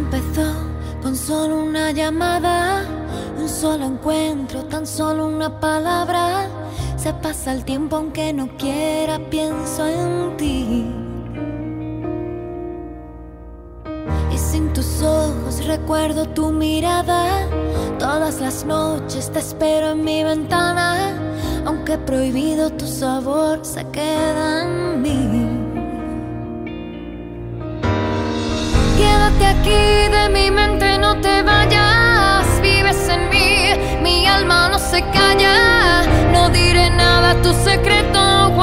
empezó con solo una llamada, un solo encuentro, tan solo una palabra. Se pasa el tiempo aunque no quiera, pienso en ti. Y sin tus ojos recuerdo tu mirada. Todas las noches te espero en mi ventana. Aunque prohibido, tu sabor se queda en mí. Quédate aquí, de mi mente no te vayas. Vives en mí, mi alma no se calla. No diré nada, tu secreto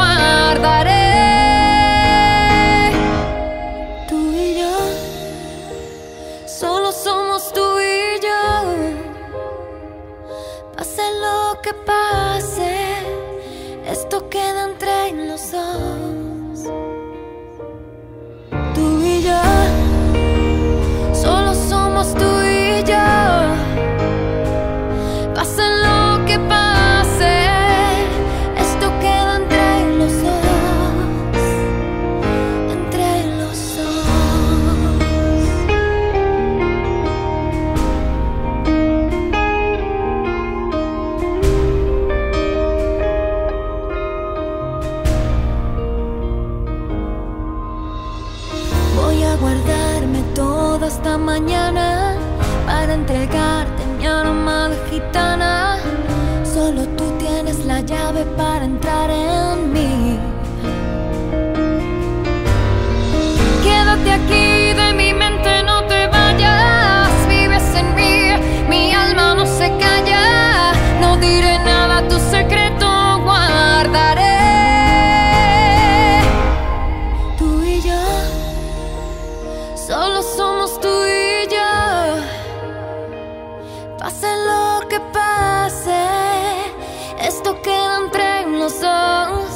guardaré. Tú y yo, solo somos tú y yo. Pase lo que pase, esto queda entre los dos. Tú y yo, solo somos tú y yo. Pase lo que pase, esto queda entre los dos, entre los dos. Voy a guardarme toda esta mañana para entregarte mi alma de gitana. Solo tú tienes la llave para entrar en mí. Quédate aquí, de mi mente no te vayas. Vives en mí, mi alma no se calla. No diré nada, tu secreto guardaré. Tú y yo, solo somos tú y yo. Pase lo que pase, esto queda entre los dos.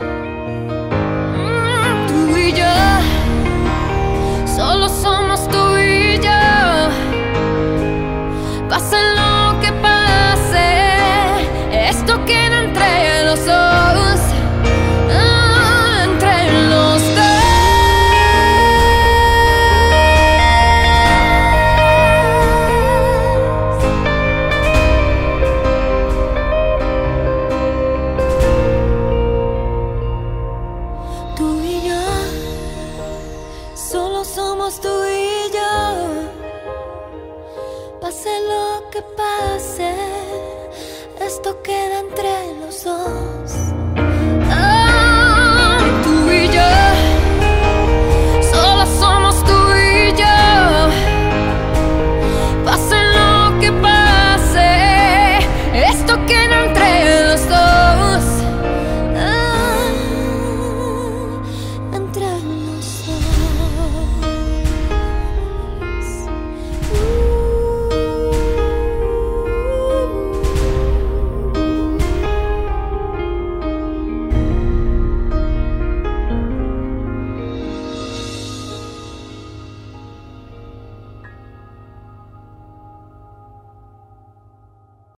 Tú y yo, solo somos tú y yo. Pase lo que pase, esto queda entre los dos, entre los dos. Tú y yo, solo somos tú y yo. Pase lo que pase, esto queda entre los dos.